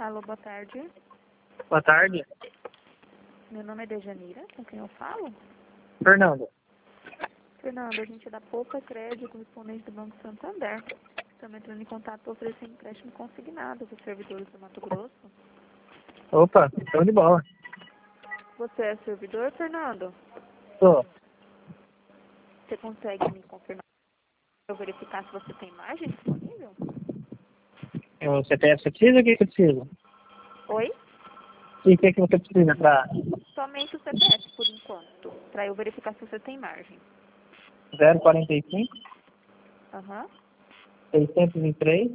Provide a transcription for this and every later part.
Alô, boa tarde. Boa tarde. Meu nome é Dejanira, com quem eu falo? Fernando. Fernando, a gente é da Poupa Crédito, correspondente do Banco Santander. Estamos entrando em contato para oferecer empréstimo consignado para os servidores do Mato Grosso. Opa, show de bola. Você é servidor, Fernando? Tô. Você consegue me confirmar para eu verificar se você tem margem disponível? O CPF você precisa? O que você precisa? Oi? E o que você precisa pra Somente o CPF, por enquanto, para eu verificar se você tem margem. 045 Aham. 623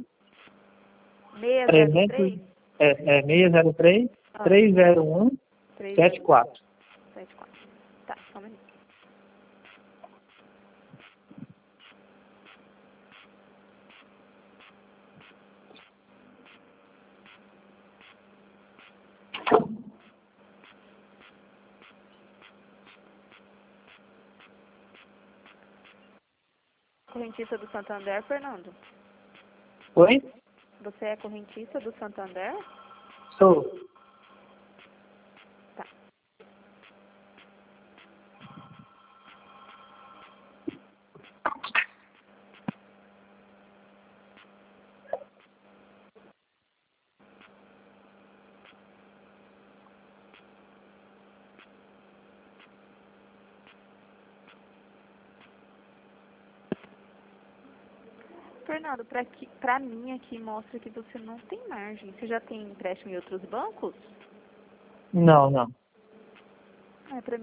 300 603 603 Ah. 301 74. 74. Tá, só um minuto. Correntista do Santander, Fernando? Oi? Você é correntista do Santander? Sou. Tá. Fernando, pra mim aqui mostra que você não tem margem. Você já tem empréstimo em outros bancos? Não, não. Pra